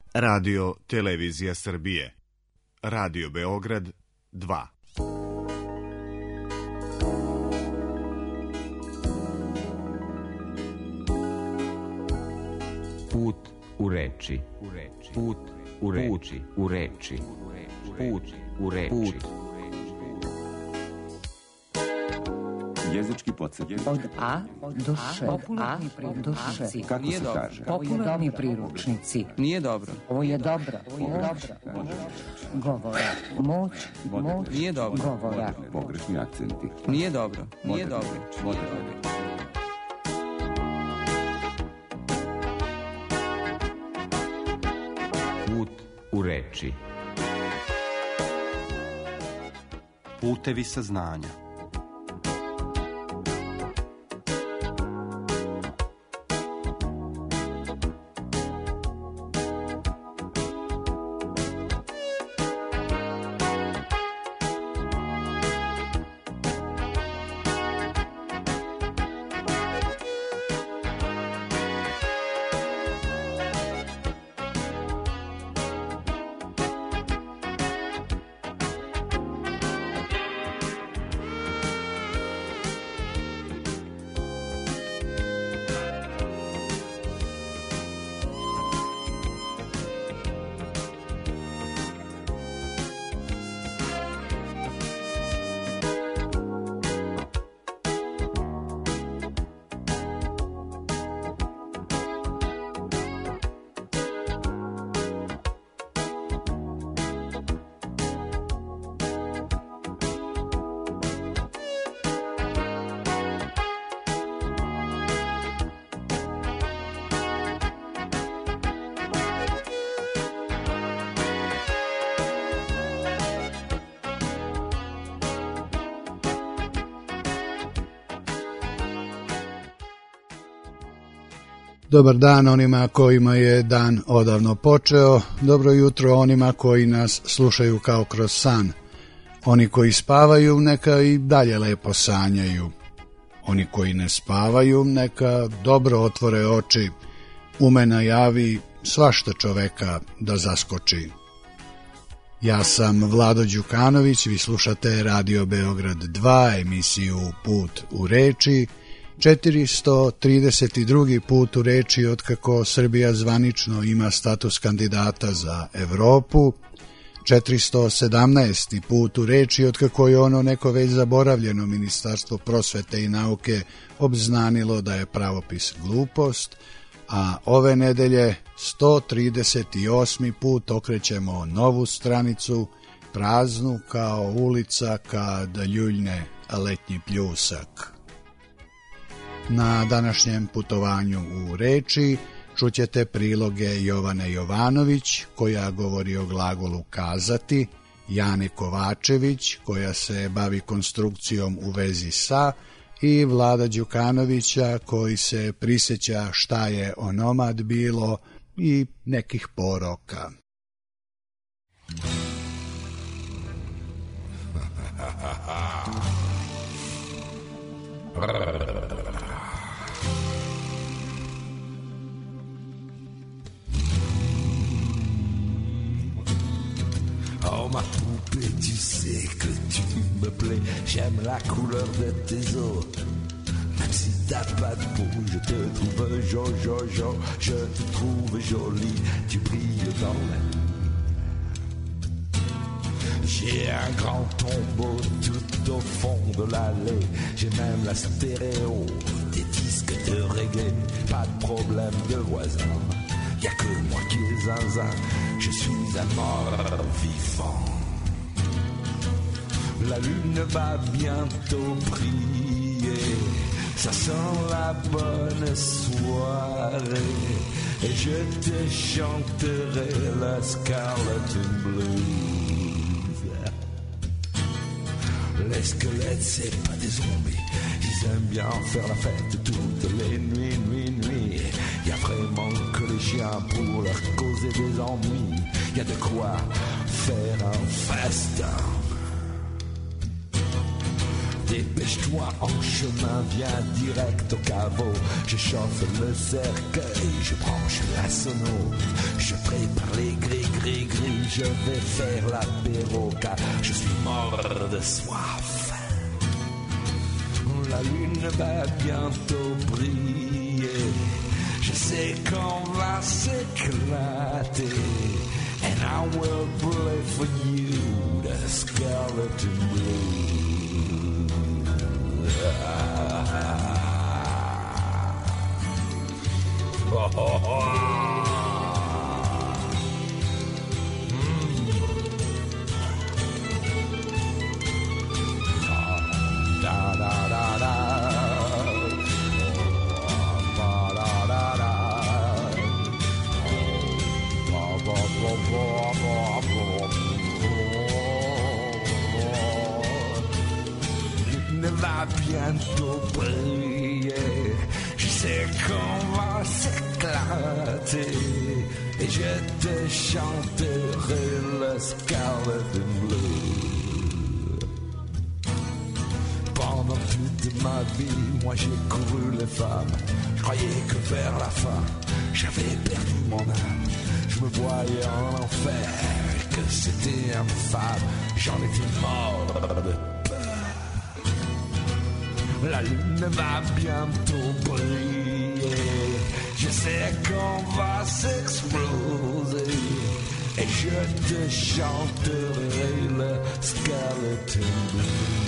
Radio Televizija Srbije. Radio Beograd 2. Put u reči. Put u reči. U reči. Put u reči. Jezički podsjetnik. Od A do Š. Do Š. Kako se kaže? Popularni priručnici. Nije dobro. Ovo je dobro. Govora. Moć. Nije dobro. Govora. Pogrešni akcenti. Nije dobro. Nije dobro. Put u reči. Putevi saznanja. Dobar dan onima kojima je dan odavno počeo, dobro jutro onima koji nas slušaju kao kroz san. Oni koji spavaju neka i dalje lepo sanjaju. Oni koji ne spavaju neka dobro otvore oči, ume najavi svašta čoveka da zaskoči. Ja sam Vlado Đukanović, vi slušate Radio Beograd 2, emisiju Put u reči, 432. put u reči otkako Srbija zvanično ima status kandidata za Evropu, 417. put u reči otkako je ono neko već zaboravljeno Ministarstvo prosvete i nauke obznanilo da je pravopis glupost, a ove nedelje 138. put okrećemo novu stranicu, praznu kao ulica kad ljuljne letnji pljusak. Na današnjem putovanju u reči čućete priloge Jovane Jovanović, koja govori o glagolu kazati, Jane Kovačević, koja se bavi konstrukcijom u vezi sa, i Vlada Đukanovića, koji se prisjeća šta je onomad bilo i nekih poroka. Oh ma poupée, tu sais que tu me plais. J'aime la couleur de tes os. Même si t'as pas de peau, je te trouve jo. Je te trouve jolie, tu brilles dans la nuit. J'ai un grand tombeau tout au fond de l'allée. J'ai même la stéréo des disques de reggae. Pas de problème de voisin. Y'a que moi qui est zinzin, je suis un mort vivant. La lune va bientôt briller, ça sent la bonne soirée. Et je te chanterai la Scarlet Blues. Les squelettes, c'est pas des zombies, ils aiment bien faire la fête toutes les nuits. Y a vraiment que les chiens pour leur causer des ennuis. Y a de quoi faire un festin. Dépêche-toi en chemin, viens direct au caveau. Je chauffe le cercueil, je branche la sono. Je prépare les je vais faire l'apéro car je suis mort de soif. La lune va bientôt briller, je sais qu'on va s'éclater, and I will play for you the skeleton blues. Va bientôt briller, je sais qu'on va s'éclater, et je te chanterai le skeleton blues. Pendant toute ma vie, moi j'ai couru les femmes, je croyais que vers la fin, j'avais perdu mon âme, je me voyais en enfer, et que c'était infâme, j'en étais mort de la lune va bientôt briller, je sais qu'on va s'exploser, et je te chanterai le skeleton blues.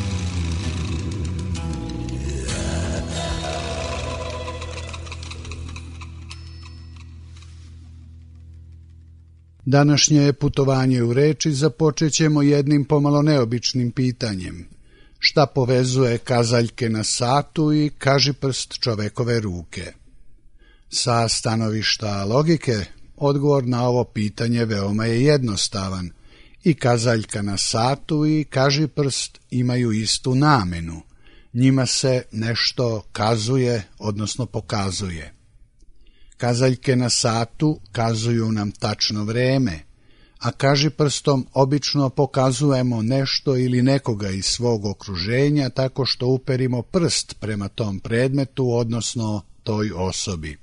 Današnje putovanje u reči započet ćemo jednim pomalo neobičnim pitanjem. Šta povezuje kazaljke na satu i kažiprst čovekove ruke? Sa stanovišta logike, odgovor na ovo pitanje veoma je jednostavan. I kazaljka na satu i kažiprst imaju istu namenu. Njima se nešto kazuje, odnosno pokazuje. Kazaljke na satu kazuju nam tačno vreme, a kažiprstom obično pokazujemo nešto ili nekoga iz svog okruženja tako što uperimo prst prema tom predmetu, odnosno toj osobi.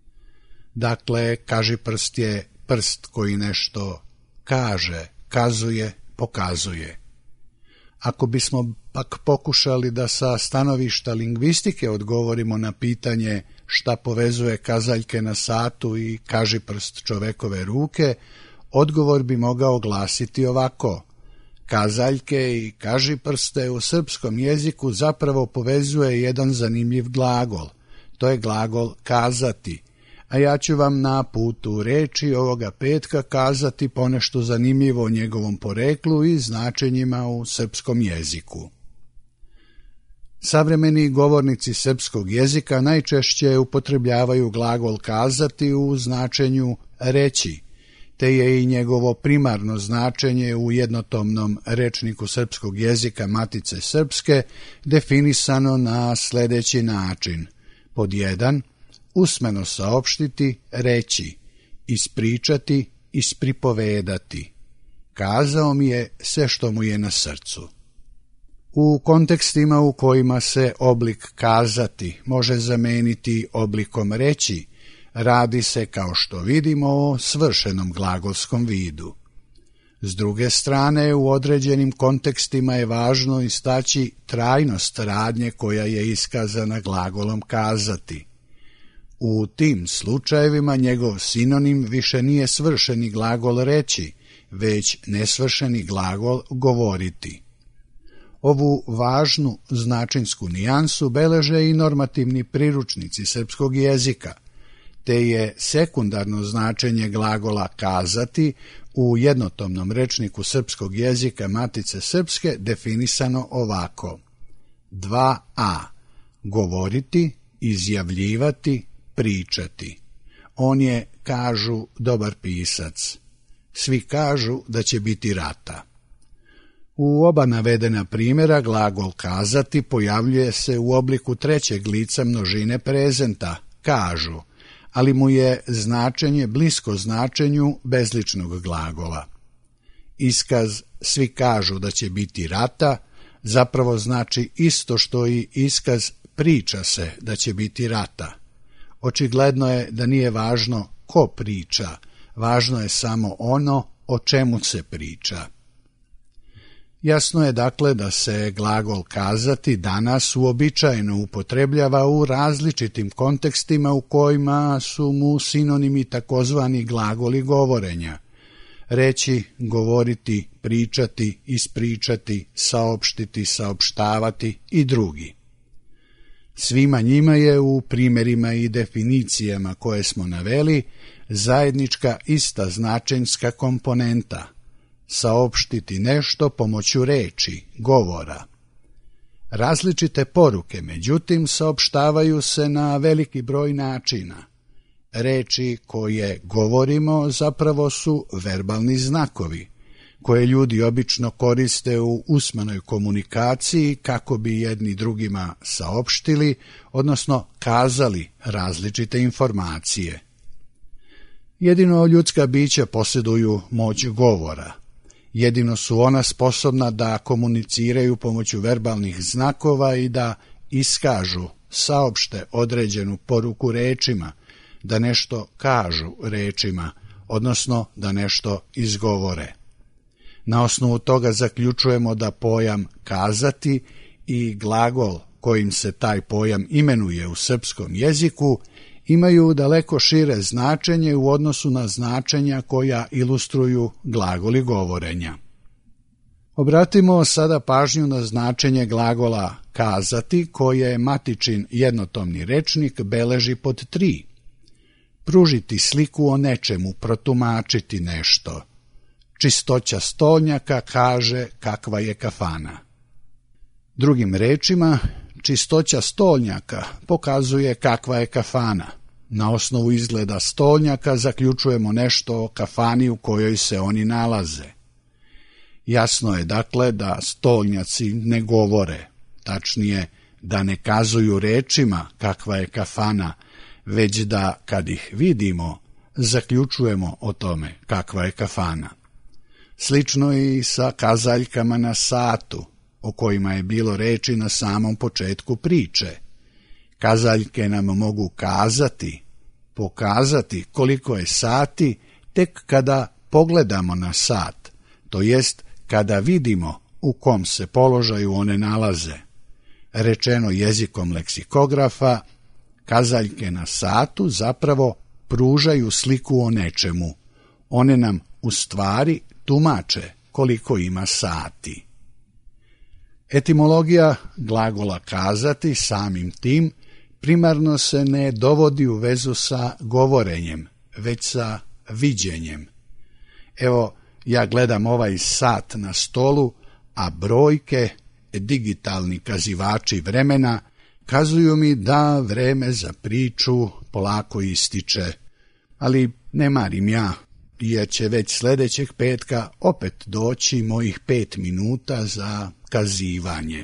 Dakle, kažiprst je prst koji nešto kaže, kazuje, pokazuje. Ako bismo pak pokušali da sa stanovišta lingvistike odgovorimo na pitanje šta povezuje kazaljke na satu i kažiprst čovekove ruke, odgovor bi mogao glasiti ovako. Kazaljke i kažiprste u srpskom jeziku zapravo povezuje jedan zanimljiv glagol. To je glagol kazati, a ja ću vam na putu reči ovoga petka kazati ponešto zanimljivo o njegovom poreklu i značenjima u srpskom jeziku. Savremeni govornici srpskog jezika najčešće upotrebljavaju glagol kazati u značenju reći, te je i njegovo primarno značenje u jednotomnom rečniku srpskog jezika Matice srpske definisano na sljedeći način. Pod 1. Usmeno saopštiti, reći, ispričati, ispripovedati. Kazao mi je sve što mu je na srcu. U kontekstima u kojima se oblik kazati može zameniti oblikom reći, radi se, kao što vidimo, o svršenom glagolskom vidu. S druge strane, u određenim kontekstima je važno istaći trajnost radnje koja je iskazana glagolom kazati. U tim slučajevima njegov sinonim više nije svršeni glagol reći, već nesvršeni glagol govoriti. Ovu važnu značinsku nijansu beleže i normativni priručnici srpskog jezika, te je sekundarno značenje glagola kazati u jednotomnom rečniku srpskog jezika Matice srpske definisano ovako. 2a. Govoriti, izjavljivati, pričati. On je, kažu, dobar pisac. Svi kažu da će biti rata. U oba navedena primjera glagol kazati pojavljuje se u obliku trećeg lica množine prezenta, kažu, ali mu je značenje blisko značenju bezličnog glagola. Iskaz svi kažu da će biti rata zapravo znači isto što i iskaz priča se da će biti rata. Očigledno je da nije važno ko priča, važno je samo ono o čemu se priča. Jasno je dakle da se glagol kazati danas uobičajeno upotrebljava u različitim kontekstima u kojima su mu sinonimi takozvani glagoli govorenja. Reći, govoriti, pričati, ispričati, saopštiti, saopštavati i drugi. Svima njima je u primjerima i definicijama koje smo naveli zajednička ista značenjska komponenta, saopštiti nešto pomoću reči, govora. Različite poruke, međutim, saopštavaju se na veliki broj načina. Reči koje govorimo zapravo su verbalni znakovi, koje ljudi obično koriste u usmenoj komunikaciji kako bi jedni drugima saopštili, odnosno kazali različite informacije. Jedino ljudska bića posjeduju moć govora. Jedino su ona sposobna da komuniciraju pomoću verbalnih znakova i da iskažu, saopšte određenu poruku rečima, da nešto kažu rečima, odnosno da nešto izgovore. Na osnovu toga zaključujemo da pojam kazati i glagol kojim se taj pojam imenuje u srpskom jeziku imaju daleko šire značenje u odnosu na značenja koja ilustruju glagoli govorenja. Obratimo sada pažnju na značenje glagola kazati koje matičin jednotomni rečnik beleži pod 3. Pružiti sliku o nečemu, protumačiti nešto. Čistoća stolnjaka kaže kakva je kafana. Drugim rečima, čistoća stolnjaka pokazuje kakva je kafana. Na osnovu izgleda stolnjaka zaključujemo nešto o kafani u kojoj se oni nalaze. Jasno je dakle da stolnjaci ne govore, tačnije da ne kazuju rečima kakva je kafana, već da kad ih vidimo zaključujemo o tome kakva je kafana. Slično i sa kazaljkama na satu, o kojima je bilo reči na samom početku priče. Kazaljke nam mogu kazati, pokazati koliko je sati tek kada pogledamo na sat, to jest kada vidimo u kom se položaju one nalaze. Rečeno jezikom leksikografa, kazaljke na satu zapravo pružaju sliku o nečemu. One nam u stvari tumače koliko ima sati. Etimologija glagola kazati samim tim primarno se ne dovodi u vezu sa govorenjem, već sa viđenjem. Evo, ja gledam ovaj sat na stolu, a brojke, digitalni kazivači vremena, kazuju mi da vreme za priču polako ističe, ali ne marim ja, jer će već sljedećeg petka opet doći mojih 5 minuta za kazivanje.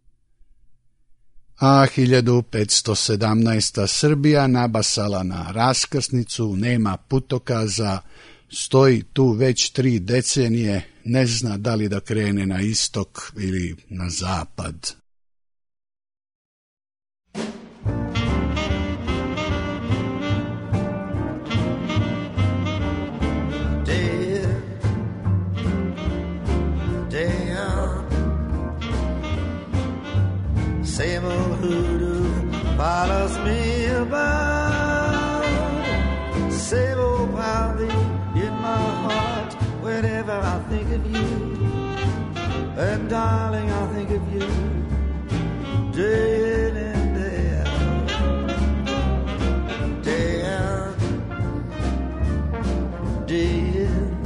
A 1517. Srbija nabasala na raskrsnicu, nema putokaza, stoji tu već 3 decenije, ne zna da li da krene na istok ili na zapad. Same old hoodoo follows me about. Same old pounding in my heart whenever I think of you. And darling, I think of you day in and day out. Day out, day in.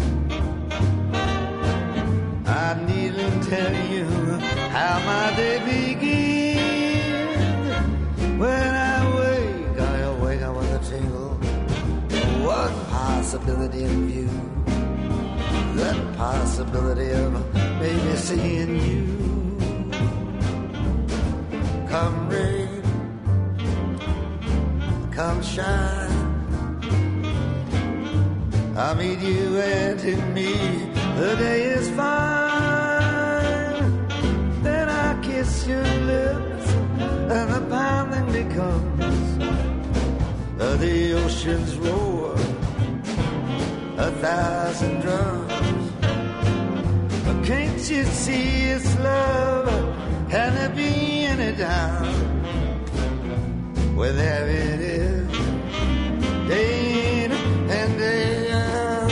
I needn't tell you how my day begins. When I wake with a tingle. One possibility in view, that possibility of maybe seeing you. Come rain, come shine, I'll meet you, and to me the day is fine. Then I kiss your lips and the pounding becomes the ocean's roar, 1,000 drums. But can't you see it's love? Can there be any doubt? Well, there it is, day in and day out.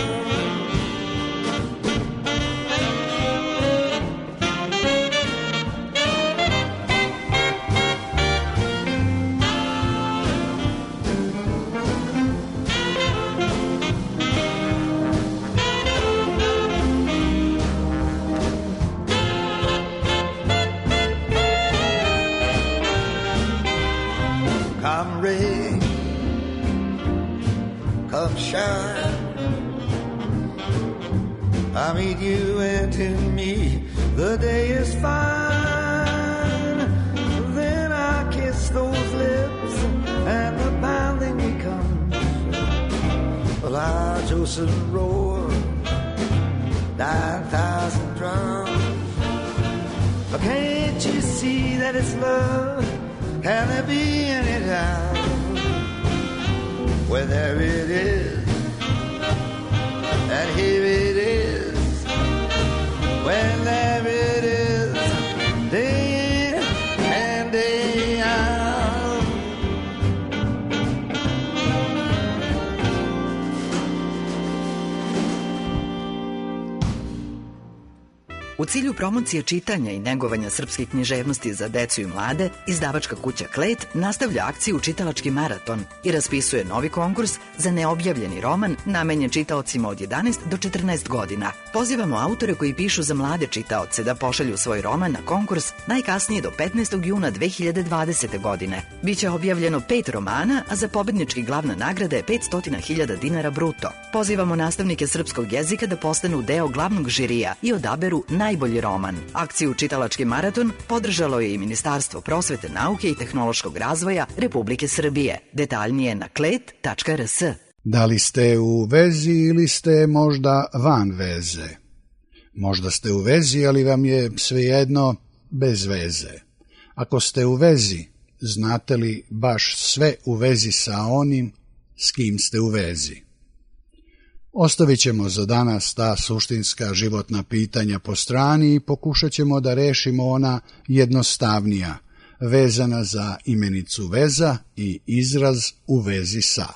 Come rain, come shine, I meet you and to me the day is fine. Then I kiss those lips and the pounding becomes a large ocean roar, 9,000 drums. But can't you see that it's love? Can there be any doubt? Well, there it is, and here it is. Well, there it is, day in and day out. U cilju promocije čitanja i negovanja srpske književnosti za decu i mlade, izdavačka kuća Klet nastavlja akciju Čitalački maraton i raspisuje novi konkurs za neobjavljeni roman namenjen čitaocima od 11 do 14 godina. Pozivamo autore koji pišu za mlade čitaoce da pošalju svoj roman na konkurs najkasnije do 15. juna 2020. godine. Biće objavljeno 5 romana, a za pobednički glavna nagrada je 500.000 dinara bruto. Pozivamo nastavnike srpskog jezika da postanu deo glavnog žirija i odaberu najbolji roman. Akciju Čitalački maraton podržalo je i Ministarstvo prosvete, nauke i tehnološkog razvoja Republike Srbije. Detaljnije na klet.rs. Da li ste u vezi ili ste možda van veze? Možda ste u vezi, ali vam je svejedno bez veze. Ako ste u vezi, znate li baš sve u vezi sa onim s kim ste u vezi? Ostavit ćemo za danas ta suštinska životna pitanja po strani i pokušat ćemo da rešimo ona jednostavnija, vezana za imenicu veza i izraz u vezi sa.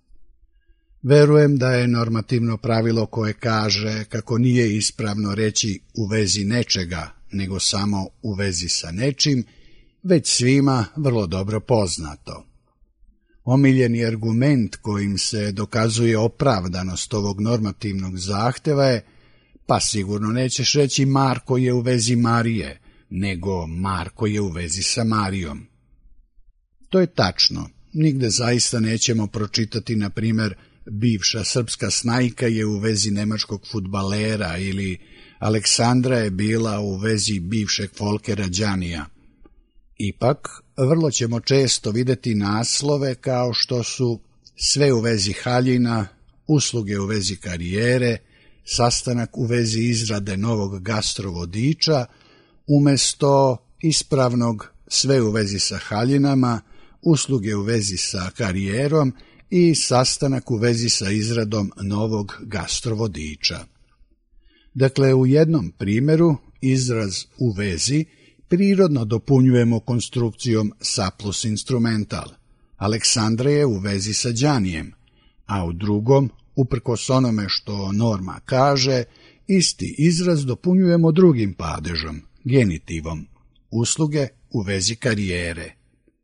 Verujem da je normativno pravilo koje kaže kako nije ispravno reći u vezi nečega, nego samo u vezi sa nečim, već svima vrlo dobro poznato. Omiljeni argument kojim se dokazuje opravdanost ovog normativnog zahteva je: pa sigurno nećeš reći Marko je u vezi Marije, nego Marko je u vezi sa Marijom. To je tačno. Nigde zaista nećemo pročitati, na primjer, bivša srpska snajka je u vezi nemačkog fudbalera ili Aleksandra je bila u vezi bivšeg Folkera Đanija. Ipak, vrlo ćemo često videti naslove kao što su sve u vezi haljina, usluge u vezi karijere, sastanak u vezi izrade novog gastrovodiča, umesto ispravnog sve u vezi sa haljinama, usluge u vezi sa karijerom i sastanak u vezi sa izradom novog gastrovodiča. Dakle, u jednom primjeru izraz u vezi prirodno dopunjujemo konstrukcijom sa plus instrumental. Aleksandra je u vezi sa Đanijem, a u drugom, uprkos onome što norma kaže, isti izraz dopunjujemo drugim padežom, genitivom, usluge u vezi karijere.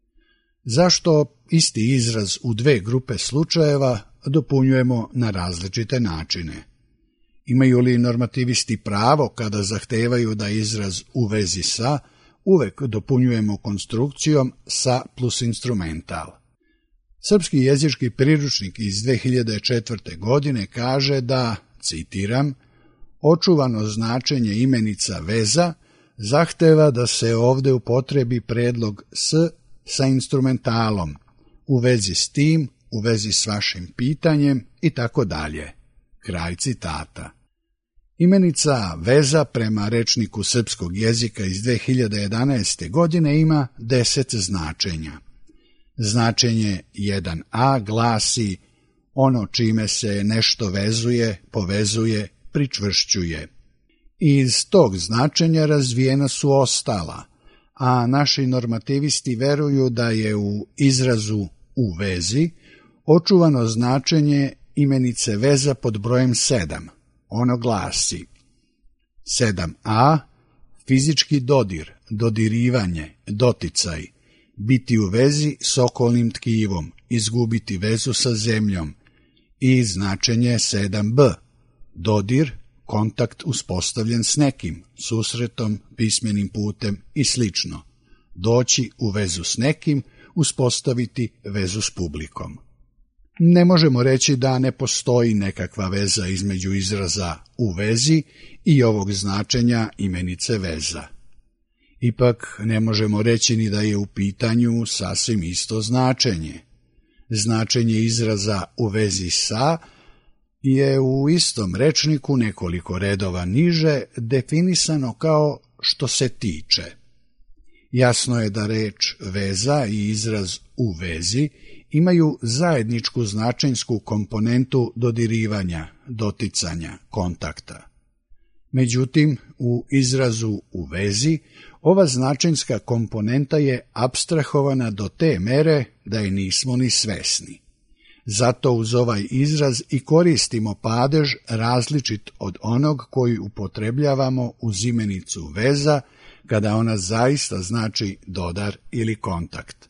Zašto isti izraz u dve grupe slučajeva dopunjujemo na različite načine? Imaju li normativisti pravo kada zahtevaju da izraz u vezi sa uvek dopunjujemo konstrukcijom sa plus instrumental? Srpski jezički priručnik iz 2004. godine kaže da, citiram, očuvano značenje imenica veza zahteva da se ovde upotrebi predlog s sa instrumentalom, u vezi s tim, u vezi s vašim pitanjem i tako dalje. Kraj citata. Imenica veza prema rečniku srpskog jezika iz 2011. godine ima 10 značenja. Značenje 1a glasi: ono čime se nešto vezuje, povezuje, pričvršćuje. Iz tog značenja razvijena su ostala, a naši normativisti veruju da je u izrazu u vezi očuvano značenje imenice veza pod brojem 7. Ono glasi: 7a. Fizički dodir, dodirivanje, doticaj, biti u vezi s okolnim tkivom, izgubiti vezu sa zemljom. I značenje 7b. Dodir, kontakt uspostavljen s nekim, susretom, pismenim putem i slično. Doći u vezu s nekim, uspostaviti vezu s publikom. Ne možemo reći da ne postoji nekakva veza između izraza u vezi i ovog značenja imenice veza. Ipak ne možemo reći ni da je u pitanju sasvim isto značenje. Značenje izraza u vezi sa je u istom rečniku nekoliko redova niže definisano kao što se tiče. Jasno je da reč veza i izraz u vezi imaju zajedničku značenjsku komponentu dodirivanja, doticanja, kontakta. Međutim, u izrazu u vezi ova značenjska komponenta je apstrahovana do te mere da je nismo ni svesni. Zato uz ovaj izraz i koristimo padež različit od onog koji upotrebljavamo uz imenicu veza, kada ona zaista znači dodar ili kontakt.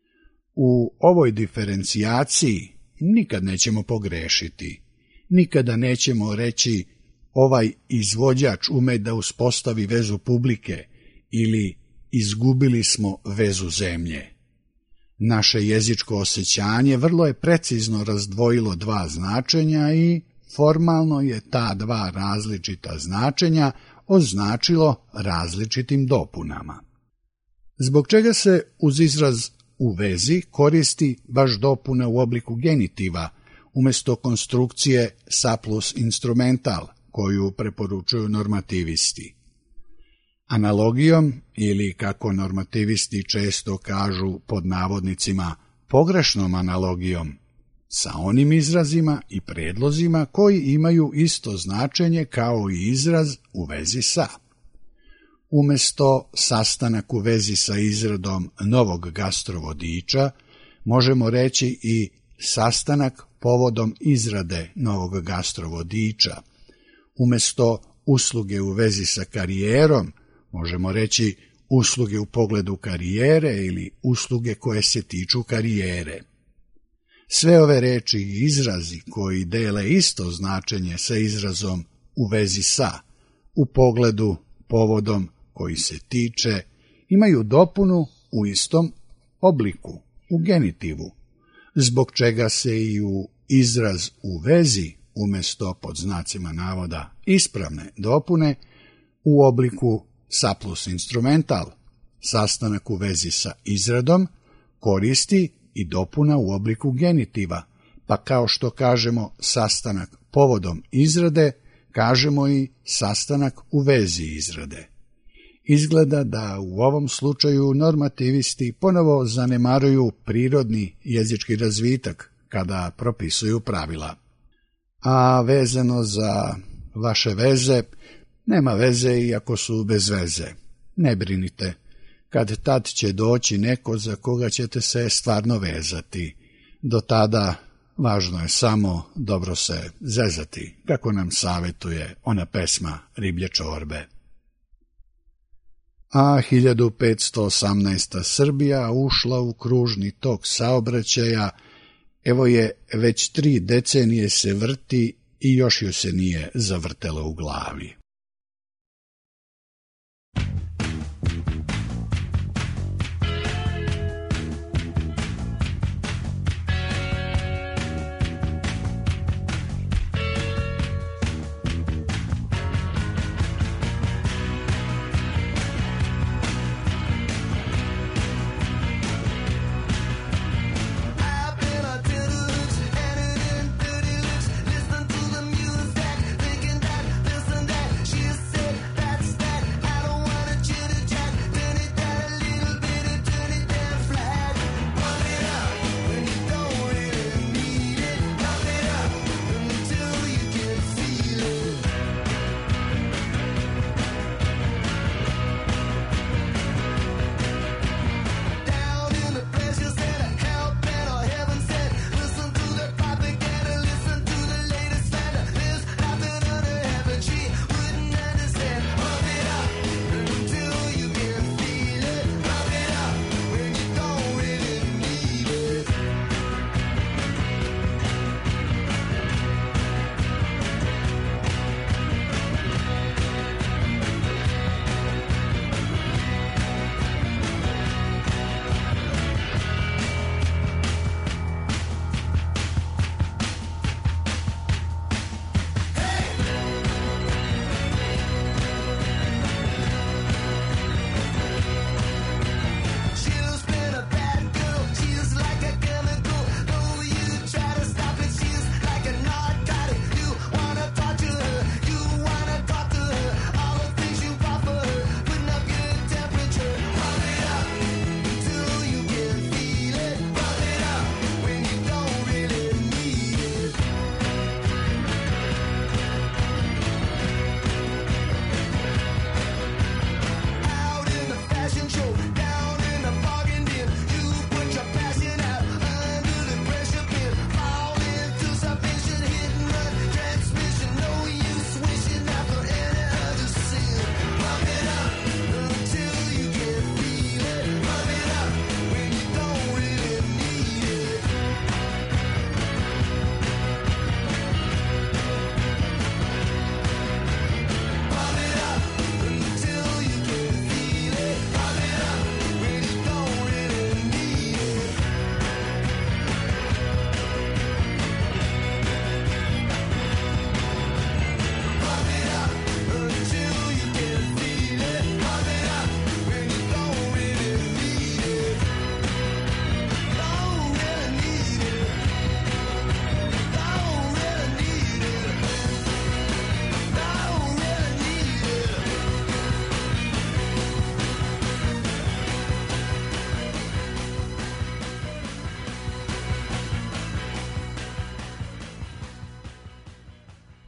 U ovoj diferencijaciji nikad nećemo pogrešiti, nikada nećemo reći ovaj izvođač ume da uspostavi vezu publike ili izgubili smo vezu zemlje. Naše jezičko osjećanje vrlo je precizno razdvojilo dva značenja i formalno je ta dva različita značenja označilo različitim dopunama. Zbog čega se uz izraz u vezi koristi baš dopuna u obliku genitiva, umjesto konstrukcije sa plus instrumental, koju preporučuju normativisti? Analogijom, ili kako normativisti često kažu pod navodnicima pogrešnom analogijom, sa onim izrazima i predlozima koji imaju isto značenje kao i izraz u vezi sa. Umjesto sastanak u vezi sa izradom novog gastrovodiča, možemo reći i sastanak povodom izrade novog gastrovodiča. Umjesto usluge u vezi sa karijerom, možemo reći usluge u pogledu karijere ili usluge koje se tiču karijere. Sve ove reči i izrazi koji dele isto značenje sa izrazom u vezi sa, u pogledu, povodom koji se tiče, imaju dopunu u istom obliku, u genitivu, zbog čega se i u izraz u vezi, umjesto pod znacima navoda ispravne dopune, u obliku sa plus instrumental, sastanak u vezi sa izradom, koristi i dopuna u obliku genitiva, pa kao što kažemo sastanak povodom izrade, kažemo i sastanak u vezi izrade. Izgleda da u ovom slučaju normativisti ponovo zanemaruju prirodni jezički razvitak kada propisuju pravila. A vezano za vaše veze, nema veze iako su bez veze. Ne brinite, kad tad će doći neko za koga ćete se stvarno vezati. Do tada važno je samo dobro se zezati, kako nam savjetuje ona pesma Riblje čorbe. A 1518. Srbija ušla u kružni tok saobraćaja, evo je već 3 decenije se vrti i još joj se nije zavrtelo u glavi.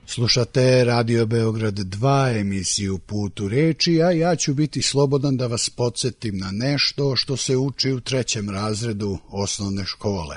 Slušate Radio Beograd 2, emisiju Put u reči, a ja ću biti slobodan da vas podsjetim na nešto što se uči u 3. razredu osnovne škole.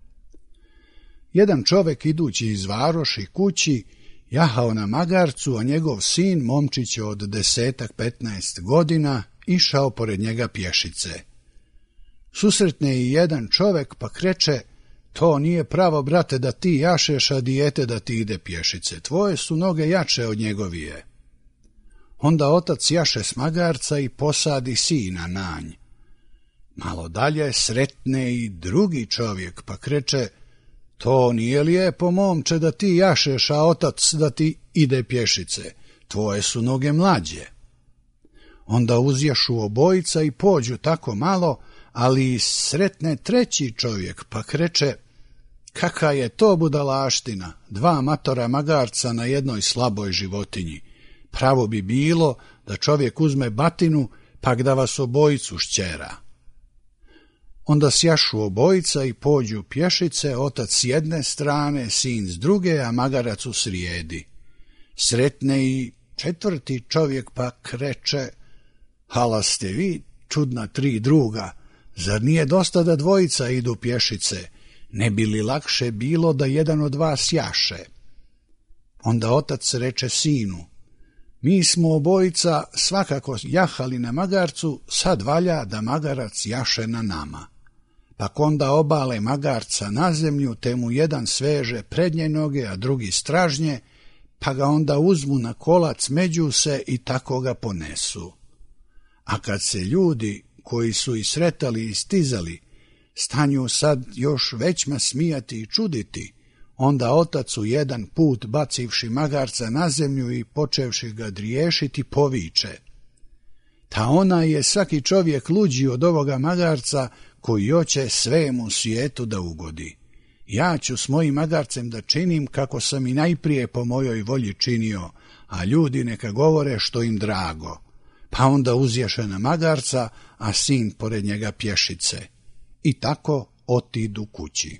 Jedan čovek idući iz varoši kući jahao na magarcu, a njegov sin, momčić od 10-15 godina, išao pored njega pješice. Susretne i jedan čovek pa kreće: to nije pravo, brate, da ti jašeš, a dijete da ti ide pješice. Tvoje su noge jače od njegovije. Onda otac jaše s magarca i posadi sina na nj. Malo dalje sretne i drugi čovjek pa kreće: to nije lijepo, momče, da ti jašeš, a otac da ti ide pješice. Tvoje su noge mlađe. Onda uzjašu obojica i pođu tako malo, ali sretne treći čovjek pa kreće: kaka je to budalaština, 2 matora magarca na jednoj slaboj životinji. Pravo bi bilo da čovjek uzme batinu, pak da vas obojicu šćera. Onda sjašu obojica i pođu pješice, otac s jedne strane, sin s druge, a magarac u srijedi. Sretne i četvrti čovjek pa kreće: hala ste vi, čudna 3 druga, zar nije dosta da dvojica idu pješice? Ne bi li lakše bilo da jedan od vas jaše? Onda otac reče sinu: mi smo obojica svakako jahali na magarcu, sad valja da magarac jaše na nama. Pak onda obale magarca na zemlju, te mu jedan sveže prednje noge, a drugi stražnje, pa ga onda uzmu na kolac među se i tako ga ponesu. A kad se ljudi koji su i sretali i stizali stanju sad još većma smijati i čuditi, onda otac u jedan put, bacivši magarca na zemlju i počevši ga driješiti, poviče: ta ona je svaki čovjek luđi od ovoga magarca koji hoće svemu svijetu da ugodi. Ja ću s mojim magarcem da činim kako sam i najprije po mojoj volji činio, a ljudi neka govore što im drago. Pa onda uzješe na magarca, a sin pored njega pješice. I tako otidu kući.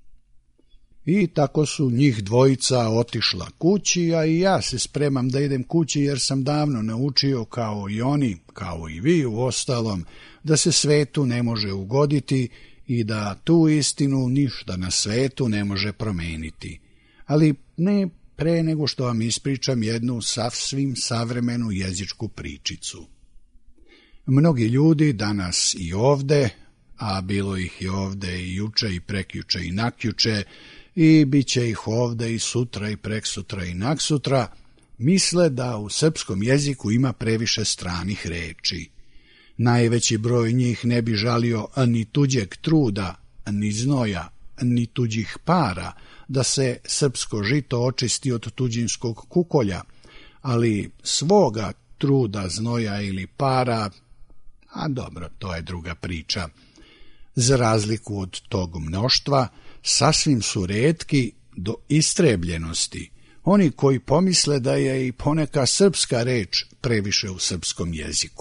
I tako su njih dvojica otišla kući, a i ja se spremam da idem kući jer sam davno naučio, kao i oni, kao i vi u ostalom, da se svetu ne može ugoditi i da tu istinu ništa na svetu ne može promeniti. Ali ne pre nego što vam ispričam jednu sasvim savremenu jezičku pričicu. Mnogi ljudi danas i ovde, a bilo ih i ovde i juče i prekjuče i nakjuče, i bit će ih ovde i sutra i preksutra i naksutra, misle da u srpskom jeziku ima previše stranih reči. Najveći broj njih ne bi žalio ni tuđeg truda, ni znoja, ni tuđih para, da se srpsko žito očisti od tuđinskog kukolja, ali svoga truda, znoja ili para, a dobro, to je druga priča. Za razliku od tog mnoštva, sasvim su retki do istrebljenosti oni koji pomisle da je i poneka srpska reč previše u srpskom jeziku.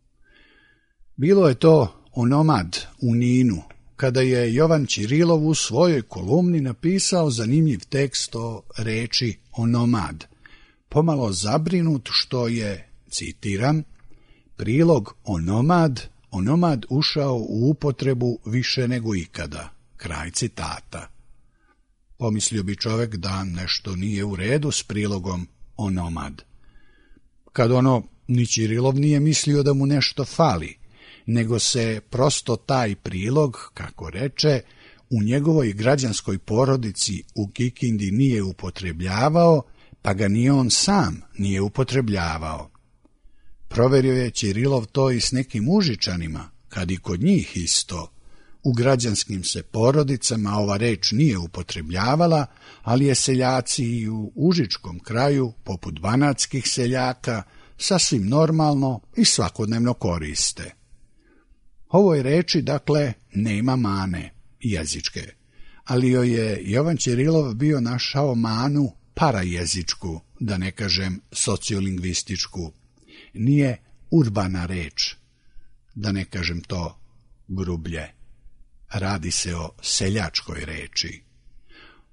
Bilo je to onomad u Ninu, kada je Jovan Ćirilov u svojoj kolumni napisao zanimljiv tekst o reči onomad, pomalo zabrinut što je, citiram, prilog onomad ušao u upotrebu više nego ikada. Kraj citata. Pomislio bi čovjek da nešto nije u redu s prilogom onomad. Kad ni Ćirilov nije mislio da mu nešto fali, nego se prosto taj prilog, kako reče, u njegovoj građanskoj porodici u Kikindi nije upotrebljavao, pa ga ni on sam nije upotrebljavao. Proverio je Ćirilov to i s nekim Užičanima, kad i kod njih isto. U građanskim se porodicama ova reč nije upotrebljavala, ali je seljaci i u užičkom kraju, poput banatskih seljaka, sasvim normalno i svakodnevno koriste. Ovoj reči, dakle, nema mane jezičke, ali joj je Jovan Ćirilov bio našao manu parajezičku, da ne kažem sociolingvističku. Nije urbana reč, da ne kažem to grublje. Radi se o seljačkoj reči.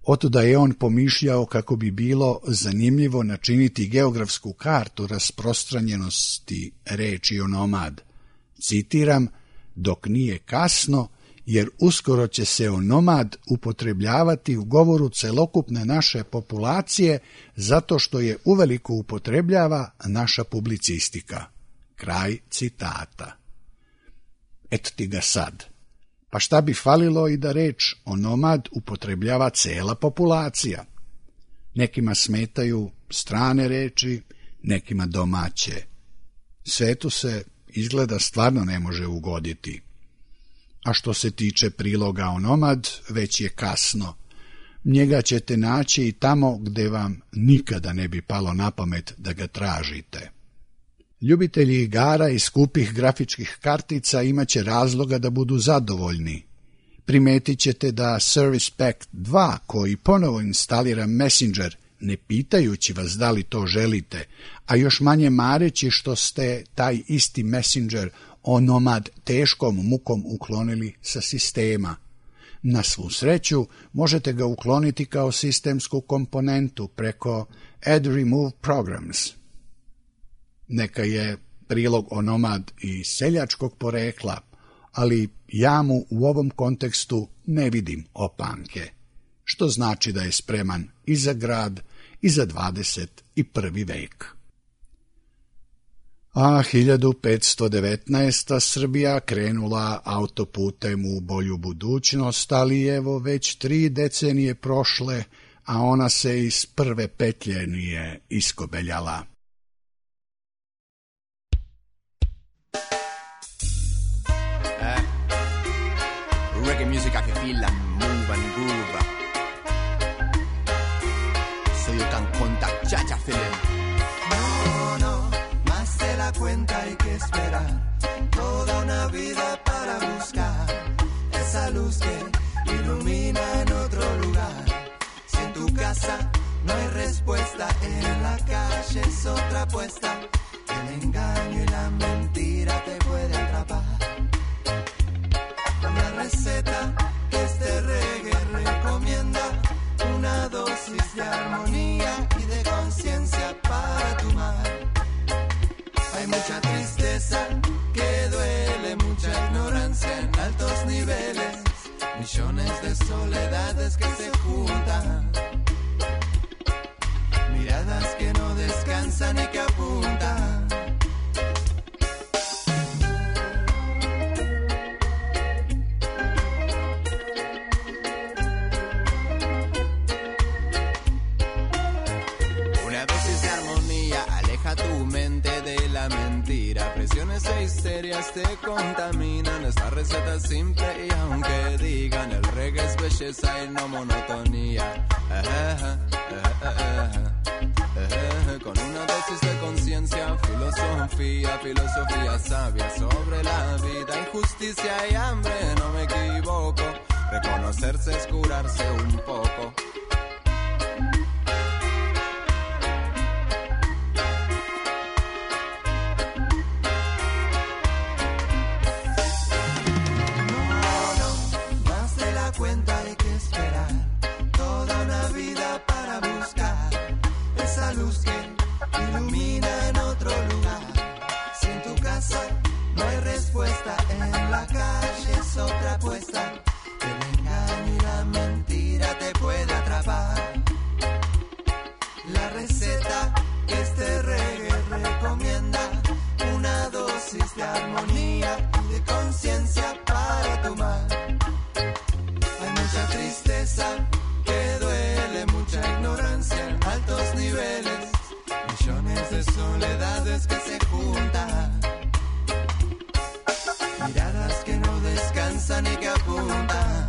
Otuda je on pomišljao kako bi bilo zanimljivo načiniti geografsku kartu rasprostranjenosti reči onomad. Citiram, dok nije kasno, jer uskoro će se onomad upotrebljavati u govoru celokupne naše populacije zato što je uveliko upotrebljava naša publicistika. Kraj citata. Eto ti ga sad. Pa šta bi falilo i da reč onomad upotrebljava cela populacija? Nekima smetaju strane reči, nekima domaće. Svetu se izgleda stvarno ne može ugoditi. A što se tiče priloga onomad, već je kasno. Njega ćete naći i tamo gde vam nikada ne bi palo na pamet da ga tražite. Ljubitelji igara i skupih grafičkih kartica imaće razloga da budu zadovoljni. Primetit ćete da Service Pack 2, koji ponovo instalira Messenger, ne pitajući vas da li to želite, a još manje mareći što ste taj isti Messenger onomad teškom mukom uklonili sa sistema. Na svu sreću možete ga ukloniti kao sistemsku komponentu preko Add Remove Programs. Neka je prilog onomad i seljačkog porekla, ali ja mu u ovom kontekstu ne vidim opanke, što znači da je spreman i za grad i za 21. vek. A 1519. Srbija krenula autoputem u bolju budućnost, ali evo već 3 decenije prošle, a ona se iz prve petlje nije iskobeljala. Reggae music, I can feel and move and groove. So you can contact Chacha Film. No, más de la cuenta hay que esperar. Toda una vida para buscar esa luz que ilumina en otro lugar. Si en tu casa no hay respuesta, en la calle es otra apuesta. El engaño y la mentira te puede atrapar. La receta que este reggae recomienda, una dosis de armonía y de conciencia para tu mar. Hay mucha tristeza que duele, mucha ignorancia en altos niveles, millones de soledades que se juntan, miradas que no descansan y que apuntan. Tu mente de la mentira, presiones e histerias te contaminan. Esta receta es simple y aunque digan el reggae es belleza y no monotonía, con una dosis de conciencia, filosofía sabia sobre la vida, injusticia y hambre, no me equivoco, reconocerse es curarse un poco. Cuenta hay que esperar toda una vida para buscar esa luz que ilumina en otro lugar. Si en tu casa no hay respuesta, en la calle es otra apuesta. El engaño y la mentira te puede atrapar. La receta que este reggae recomienda, una dosis de armonía y de conciencia para tu mar. Mucha tristeza que duele, mucha ignorancia en altos niveles, millones de soledades que se juntan, miradas que no descansan y que apuntan.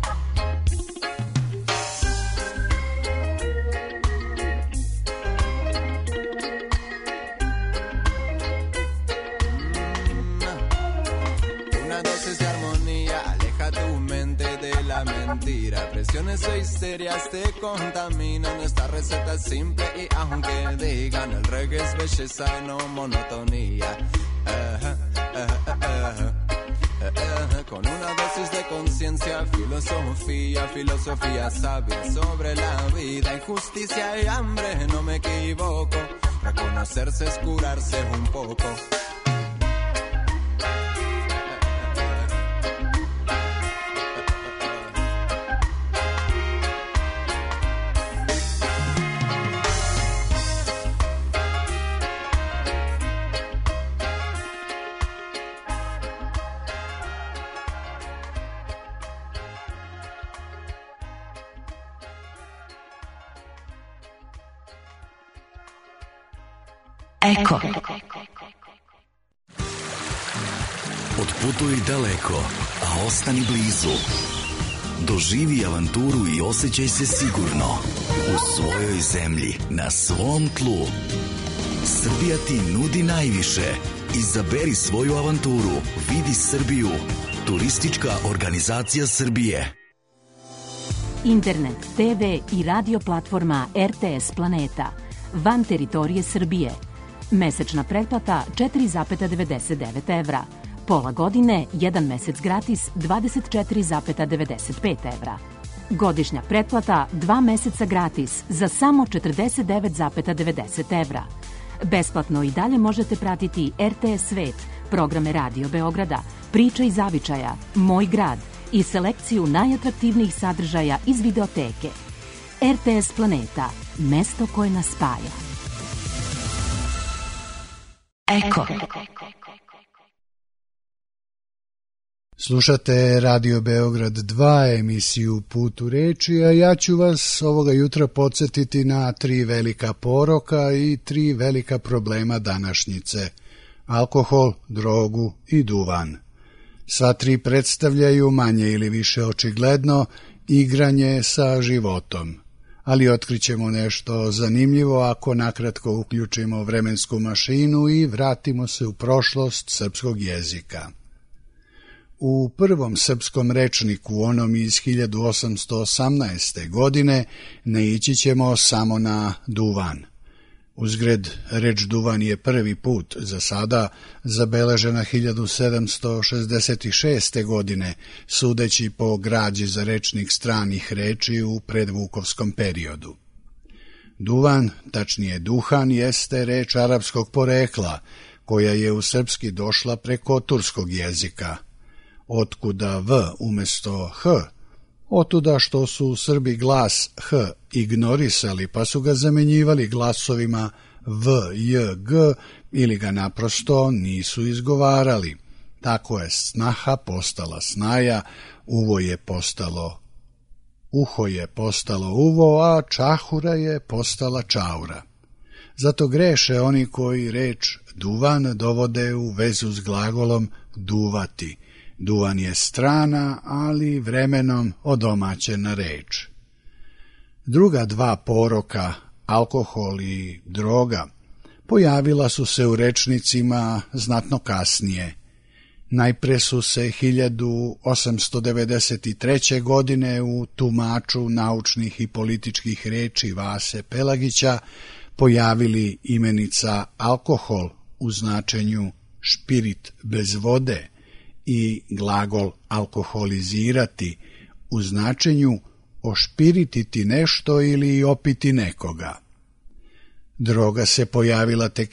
Una dosis de armonía aleja tu mente de la mentira, presiones e histerias te contaminan. Esta receta es simple y aunque digan el reggae es belleza y no monotonía, Con una dosis de conciencia, filosofía, filosofía sabia sobre la vida, injusticia y hambre, no me equivoco. Reconocerse es curarse un poco. Eko. Otputuj daleko, a ostani blizu. Doživi avanturu i osjećaj se sigurno. U svojoj zemlji, na svom tlu. Srbija ti nudi najviše. Izaberi svoju avanturu. Vidi Srbiju. Turistička organizacija Srbije. Internet, TV i radio platforma RTS Planeta. Van teritorije Srbije. Mesečna pretplata 4,99 evra. Pola godine, 1 mesec gratis 24,95 evra. Godišnja pretplata 2 meseca gratis za samo 49,90 evra. Besplatno i dalje možete pratiti RTS Svet, programe Radio Beograda, Priča iz zavičaja, Moj grad i selekciju najatraktivnijih sadržaja iz videoteke. RTS Planeta, mesto koje nas spaja. Eko. Slušate Radio Beograd 2, emisiju Put u reči, a ja ću vas ovoga jutra podsjetiti na 3 velika poroka i 3 velika problema današnjice: alkohol, drogu i duvan. Sva 3 predstavljaju manje ili više očigledno igranje sa životom. Ali otkrićemo nešto zanimljivo ako nakratko uključimo vremensku mašinu i vratimo se u prošlost srpskog jezika. U prvom srpskom rečniku, onom iz 1818. godine, naići ćemo samo na duvan. Uzgred, reč duvan je prvi put za sada zabeležena 1766. godine, sudeći po građi za rečnik stranih reči u predvukovskom periodu. Duvan, tačnije duhan, jeste reč arapskog porekla, koja je u srpski došla preko turskog jezika. Otkuda v umjesto h? Otuda što su Srbi glas h ignorisali, pa su ga zamenjivali glasovima v, j, g ili ga naprosto nisu izgovarali. Tako je snaha postala snaja, uvo je postalo uho je postalo uvo, a čahura je postala čaura. Zato greše oni koji reč duvan dovode u vezu s glagolom duvati. Duvan je strana, ali vremenom odomaćena reč. Druga 2 poroka, alkohol i droga, pojavila su se u rečnicima znatno kasnije. Najpre su se 1893. godine u tumaču naučnih i političkih reči Vase Pelagića pojavili imenica alkohol u značenju špirit bez vode i glagol alkoholizirati u značenju ošpirititi nešto ili opiti nekoga. Droga se pojavila tek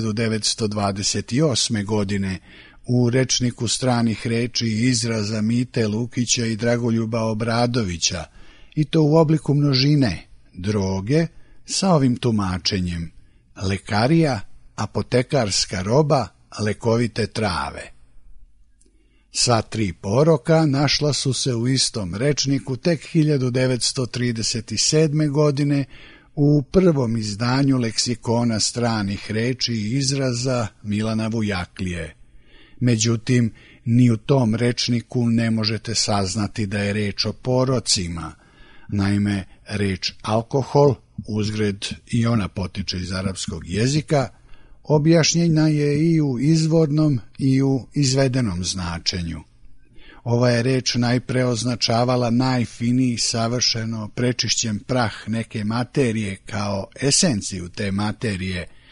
1928. godine u rečniku stranih reči i izraza Mite Lukića i Dragoljuba Obradovića, i to u obliku množine droge sa ovim tumačenjem: lekarija, apotekarska roba, lekovite trave. Sva 3 poroka našla su se u istom rečniku tek 1937. godine u prvom izdanju leksikona stranih reči i izraza Milana Vujaklije. Međutim, ni u tom rečniku ne možete saznati da je reč o porocima. Naime, reč alkohol, uzgred i ona potiče iz arapskog jezika, objašnjena je i u izvornom i u izvedenom značenju. Ova je reč najpre označavala najfiniji savršeno prečišćen prah neke materije kao esenciju te materije,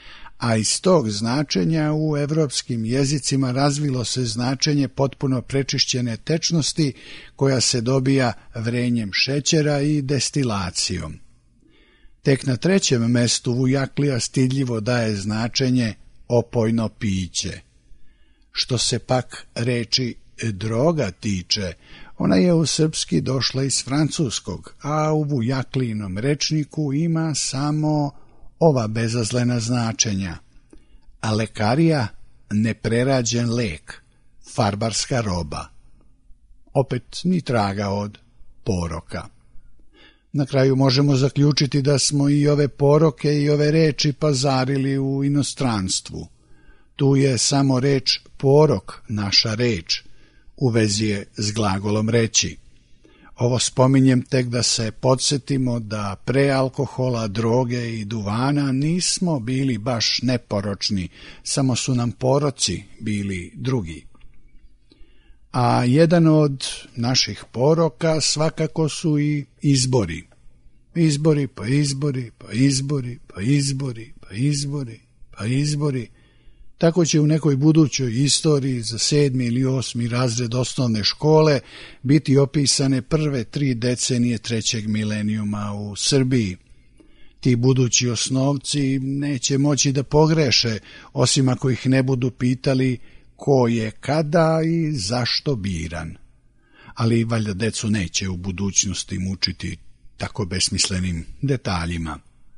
a iz tog značenja u evropskim jezicima razvilo se značenje potpuno prečišćene tečnosti koja se dobija vrenjem šećera i destilacijom. Tek na trećem mestu Vujaklija stidljivo daje značenje opojno piće. Što se pak reči droga tiče, ona je u srpski došla iz francuskog, a u Vujaklijinom rečniku ima samo ova bezazlena značenja: a lekarija neprerađen lek, farbarska roba. Opet ni traga od poroka. Na kraju možemo zaključiti da smo i ove poroke i ove reči pazarili u inostranstvu. Tu je samo reč porok naša reč, u vezi je s glagolom reći. Ovo spominjem tek da se podsjetimo da pre alkohola, droge i duvana nismo bili baš neporočni, samo su nam poroci bili drugi. A jedan od naših poroka svakako su i izbori. Izbori, pa izbori, pa izbori, pa izbori, pa izbori, pa izbori. Tako će u nekoj budućoj istoriji za 7. ili 8. razred osnovne škole biti opisane prve 3 decenije 3. milenijuma u Srbiji. Ti budući osnovci neće moći da pogreše, osim ako ih ne budu pitali ko je kada i zašto biran. Ali valjda decu neće u budućnosti mučiti tako besmislenim detaljima.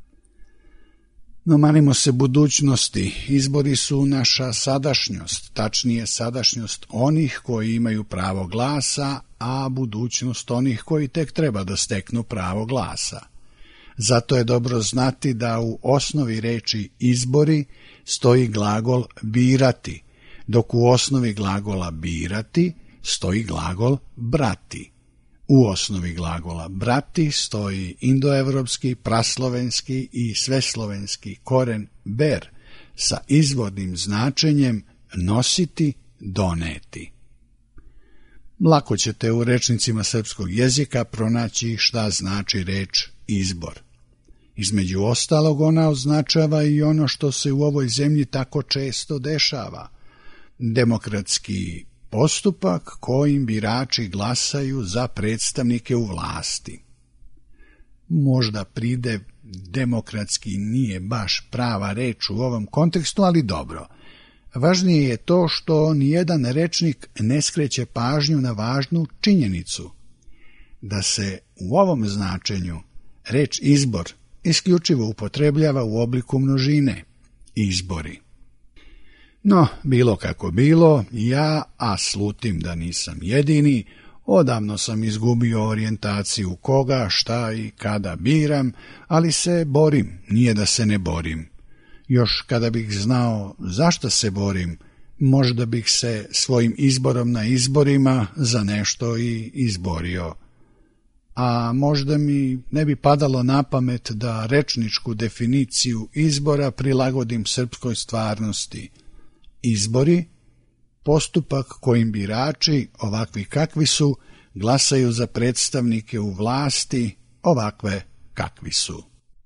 No manimo se budućnosti, izbori su naša sadašnjost, tačnije sadašnjost onih koji imaju pravo glasa, a budućnost onih koji tek treba da steknu pravo glasa. Zato je dobro znati da u osnovi reči izbori stoji glagol birati, dok u osnovi glagola birati stoji glagol brati. U osnovi glagola brati stoji indoevropski, praslovenski i sveslovenski koren ber sa izvornim značenjem nositi, doneti. Lako ćete u rečnicima srpskog jezika pronaći šta znači reč izbor. Između ostalog ona označava i ono što se u ovoj zemlji tako često dešava: demokratski postupak kojim birači glasaju za predstavnike u vlasti. Možda pridev demokratski nije baš prava reč u ovom kontekstu, ali dobro. Važnije je to što nijedan rečnik ne skreće pažnju na važnu činjenicu, da se u ovom značenju reč izbor isključivo upotrebljava u obliku množine, izbori. No, bilo kako bilo, ja, a slutim da nisam jedini, odavno sam izgubio orijentaciju koga, šta i kada biram, ali se borim, nije da se ne borim. Još kada bih znao zašto se borim, možda bih se svojim izborom na izborima za nešto i izborio. A možda mi ne bi padalo na pamet da rečničku definiciju izbora prilagodim srpskoj stvarnosti. Izbori, postupak kojim birači, ovakvi kakvi su, glasaju za predstavnike u vlasti, ovakve kakvi su.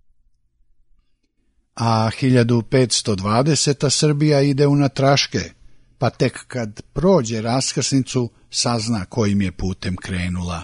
A 1520. Srbija ide unatraške, pa tek kad prođe raskrsnicu sazna kojim je putem krenula.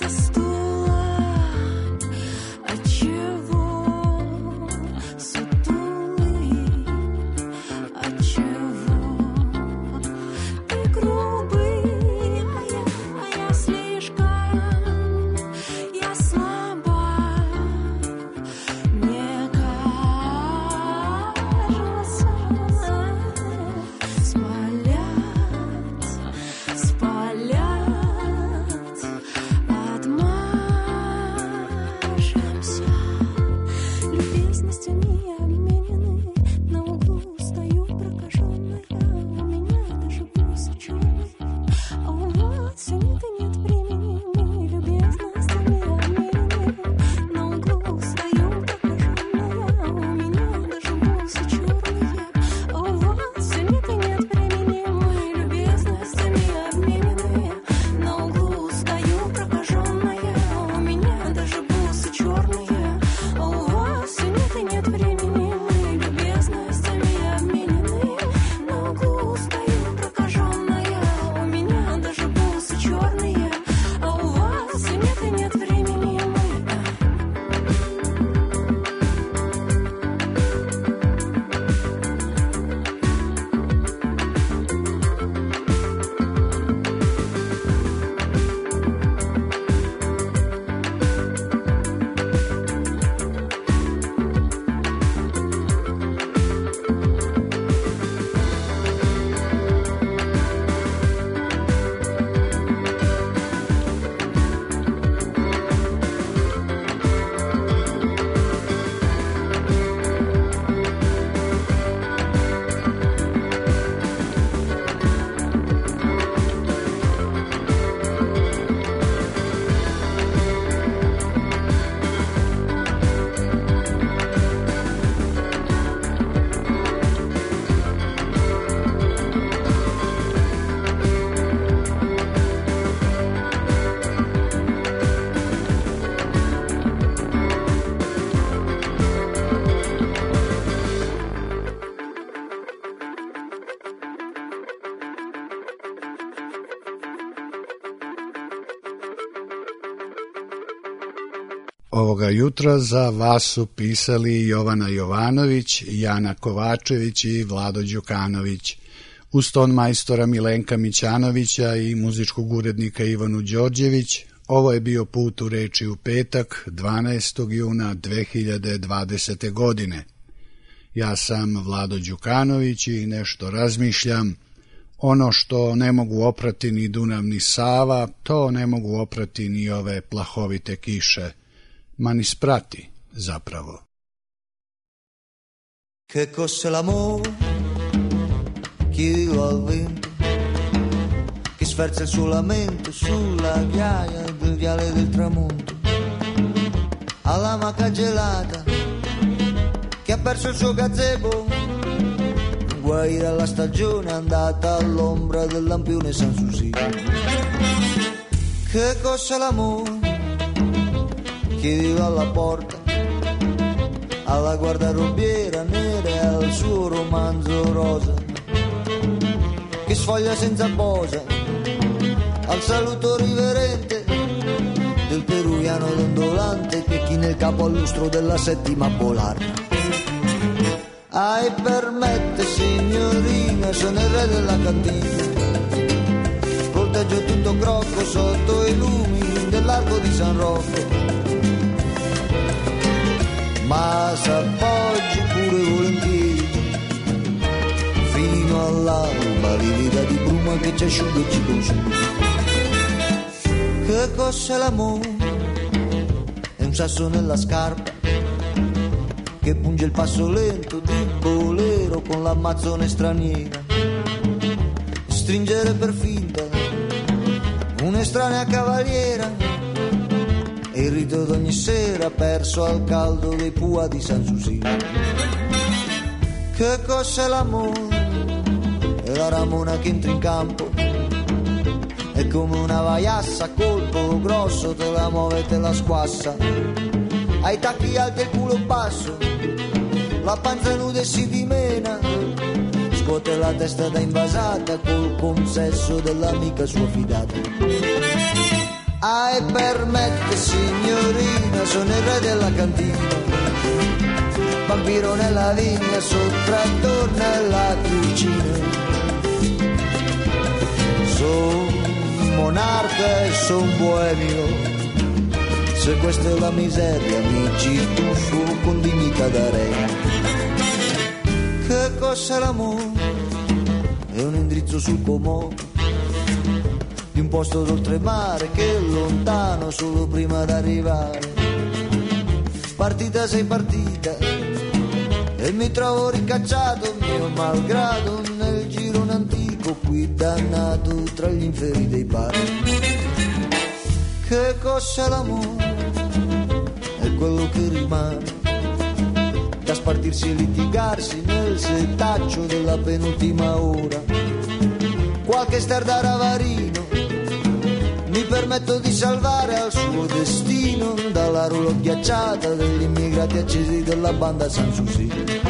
Ovoga jutra za vas su pisali Jovana Jovanović, Jana Kovačević i Vlado Đukanović, uz ton majstora Milenka Mićanovića i muzičkog urednika Ivanu Đorđević. Ovo je bio Put u reči u petak, 12. juna 2020. godine. Ja sam Vlado Đukanović i nešto razmišljam. Ono što ne mogu oprati ni Dunav ni Sava, to ne mogu oprati ni ove plahovite kiše, ma ni sprati zapravo. Che cos'è l'amore? Chiedilo al vento che sferza il suo lamento sulla ghiaia del viale del tramonto, alla maca gelata che ha perso il suo gazebo, guai dalla stagione andata all'ombra del lampione Sanssouci. Che cos'è l'amore? Chiedilo alla porta, alla guardarobiera nera e al suo romanzo rosa che sfoglia senza posa, al saluto riverente del peruviano dondolante che china il capo al lustro della settima polare. Ai permette signorina, sono il re della cantina, volteggio tutto crocco sotto i lumi dell'arco di San Rocco, ma s'appoggi pure volentieri fino all'alba, livida di bruma che ci asciuga e ci consuma. Che cos'è l'amore? È un sasso nella scarpa che punge il passo lento di bolero con l'ammazzone straniera, stringere per finta un'estranea cavaliera e il rito d'ogni sera perso al caldo dei pua di Sanssouci. Che cos'è l'amore? È la ramona che entra in campo, è come una vaiassa a colpo grosso, te la muove e te la squassa, ai tacchi alti e il culo basso, la panza nuda e si dimena, scuote la testa da invasata col consesso dell'amica sua fidata. permette signorina, sono il re della cantina, vampiro nella vigna, sottrattor nella cucina. Son monarca e son boemio, se questa è la miseria mi ci tuffo con dignità da re. Che cos'è l'amore? È un indirizzo sul comò di un posto d'oltremare che è lontano solo prima d'arrivare. Partita sei partita e mi trovo ricacciato mio malgrado nel girone antico qui dannato tra gli inferi dei pari. Che cos'è l'amore? È quello che rimane da spartirsi e litigarsi nel setaccio della penultima ora. Qualche star da ravarino mi permetto di salvare al suo destino dalla rulo ghiacciata degli immigrati accesi della banda Sanssouci.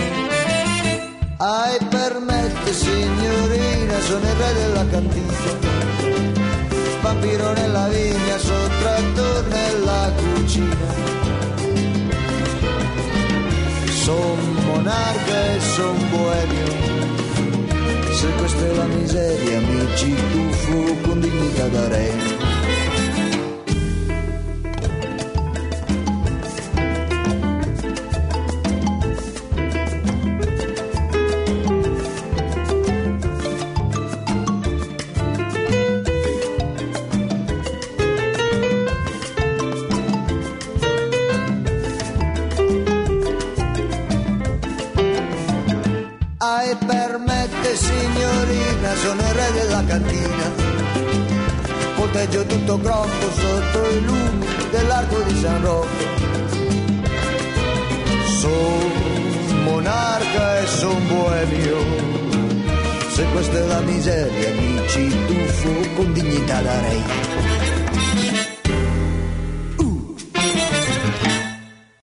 Permette signorina, sono il re della cantina, vampiro nella vigna, sottrattor nella cucina. Son monarca e son boemio, se questa è la miseria mi ci tuffo con dignità da re. Permette signorina, sono il re della cantina, volteggio tutto groppo sotto i lumi dell'arco di San Rocco. Son monarca e son boemio, se questa è la miseria mi ci tuffo con dignità da re.